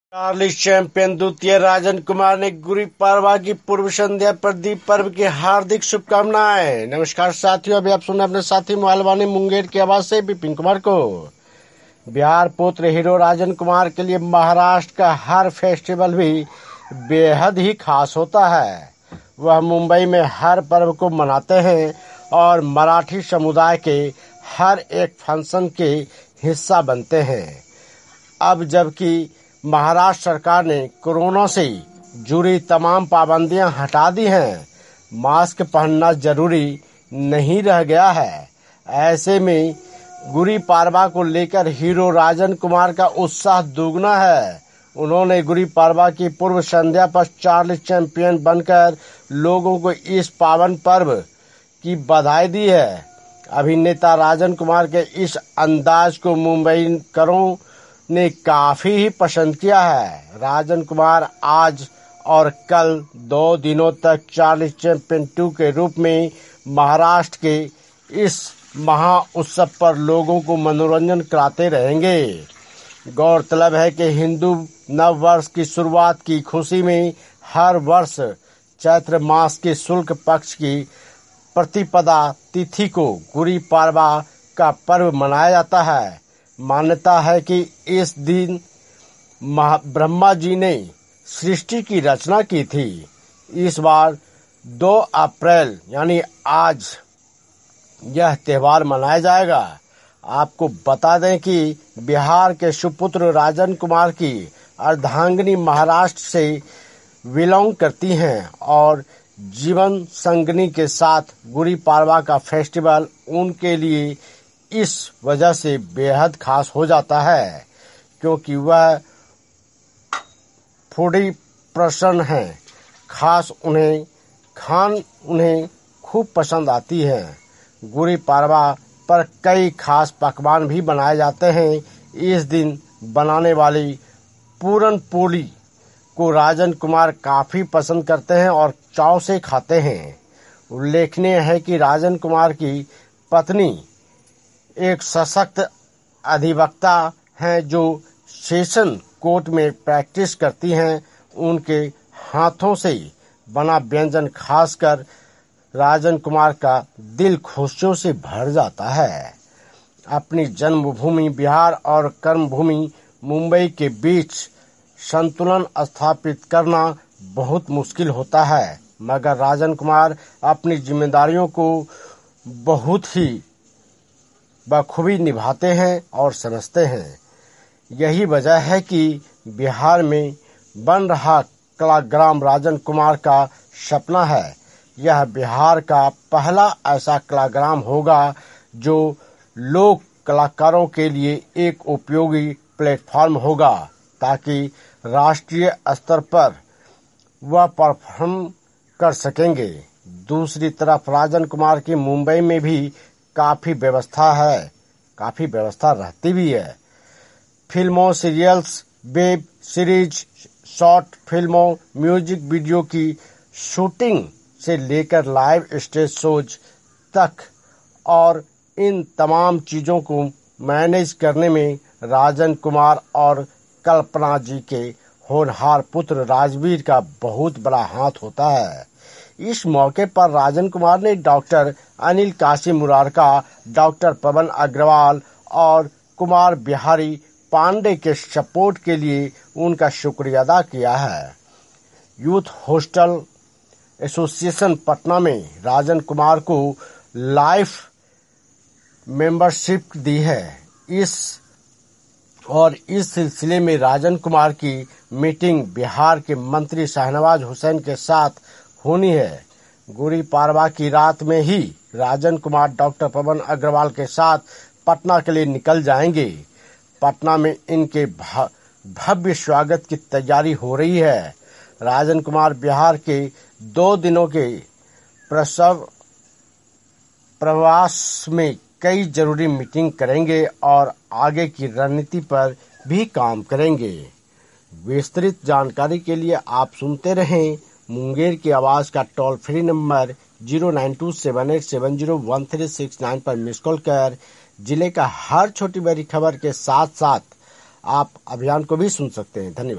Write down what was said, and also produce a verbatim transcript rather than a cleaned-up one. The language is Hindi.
चार्ली चैंपियन द्वितीय राजन कुमार ने गुरु पाड़वा की पूर्व संध्या पर दी पर्व की हार्दिक शुभकामनाएं। नमस्कार साथियों, अभी आप सुन रहे अपने साथी मोहलवानी मुंगेर की आवाज से विपिन कुमार को। बिहार पुत्र हीरो राजन कुमार के लिए महाराष्ट्र का हर फेस्टिवल भी बेहद ही खास होता है। वह मुंबई में हर पर्व को मनाते हैं और मराठी समुदाय के हर एक फंक्शन के हिस्सा बनते हैं। अब जबकि महाराष्ट्र सरकार ने कोरोना से जुड़ी तमाम पाबंदियां हटा दी हैं, मास्क पहनना जरूरी नहीं रह गया है। ऐसे में गुरु पाड़वा को लेकर हीरो राजन कुमार का उत्साह दुगना है। उन्होंने गुरु पाड़वा की पूर्व संध्या पर चार्ली चैंपियन बनकर लोगों को इस पावन पर्व की बधाई दी है। अभिनेता राजन कुमार के इस अंदाज को मुंबईकरों ने काफी ही पसंद किया है। राजन कुमार आज और कल दो दिनों तक चार्ली चैंपियन टू के रूप में महाराष्ट्र के इस महा उत्सव पर लोगों को मनोरंजन कराते रहेंगे। गौरतलब है कि हिंदू नव वर्ष की शुरुआत की खुशी में हर वर्ष चैत्र मास के शुक्ल पक्ष की प्रतिपदा तिथि को गुरु पाड़वा का पर्व मनाया जाता है। मान्यता है कि इस दिन ब्रह्मा जी ने सृष्टि की रचना की थी। इस बार दो अप्रैल यानी आज यह त्योहार मनाया जाएगा। आपको बता दें कि बिहार के सुपुत्र राजन कुमार की अर्धांगिनी महाराष्ट्र से बिलोंग करती हैं और जीवन संगनी के साथ गुरु पाड़वा का फेस्टिवल उनके लिए इस वजह से बेहद खास हो जाता है क्योंकि वह फूडी पर्सन है। खास उन्हें खान उन्हें खूब पसंद आती है। गुरु पाड़वा पर कई खास पकवान भी बनाए जाते हैं। इस दिन बनाने वाली पूरन पोली को राजन कुमार काफी पसंद करते हैं और चाव से खाते हैं। उल्लेखनीय है कि राजन कुमार की पत्नी एक सशक्त अधिवक्ता हैं जो सेशन कोर्ट में प्रैक्टिस करती हैं। उनके हाथों से बना व्यंजन खासकर राजन कुमार का दिल खुशियों से भर जाता है। अपनी जन्मभूमि बिहार और कर्मभूमि मुंबई के बीच संतुलन स्थापित करना बहुत मुश्किल होता है, मगर राजन कुमार अपनी जिम्मेदारियों को बहुत ही बखूबी निभाते हैं और समझते हैं। यही वजह है कि बिहार में बन रहा कलाग्राम राजन कुमार का सपना है। यह बिहार का पहला ऐसा कलाग्राम होगा जो लोक कलाकारों के लिए एक उपयोगी प्लेटफॉर्म होगा ताकि राष्ट्रीय स्तर पर वह परफॉर्म कर सकेंगे। दूसरी तरफ राजन कुमार की मुंबई में भी काफी व्यवस्था है, काफी व्यवस्था रहती भी है। फिल्मों, सीरियल्स, वेब सीरीज, शॉर्ट फिल्मों, म्यूजिक वीडियो की शूटिंग से लेकर लाइव स्टेज शोज तक और इन तमाम चीजों को मैनेज करने में राजन कुमार और कल्पना जी के होनहार पुत्र राजवीर का बहुत बड़ा हाथ होता है। इस मौके पर राजन कुमार ने डॉक्टर अनिल काशी मुरारका, डॉक्टर पवन अग्रवाल और कुमार बिहारी पांडे के सपोर्ट के लिए उनका शुक्रिया अदा किया है। यूथ हॉस्टल एसोसिएशन पटना में राजन कुमार को लाइफ मेंबरशिप दी है। इस और इस सिलसिले में राजन कुमार की मीटिंग बिहार के मंत्री शाहनवाज हुसैन के साथ होनी है। गुरु पाड़वा की रात में ही राजन कुमार डॉक्टर पवन अग्रवाल के साथ पटना के लिए निकल जाएंगे। पटना में इनके भव्य स्वागत की तैयारी हो रही है। राजन कुमार बिहार के दो दिनों के प्रसव प्रवास में कई जरूरी मीटिंग करेंगे और आगे की रणनीति पर भी काम करेंगे। विस्तृत जानकारी के लिए आप सुनते रहें मुंगेर की आवाज का toll free number zero nine two seven eight seven zero one three six nine पर मिस कॉल कर जिले का हर छोटी बड़ी खबर के साथ साथ आप अभियान को भी सुन सकते हैं। धन्यवाद।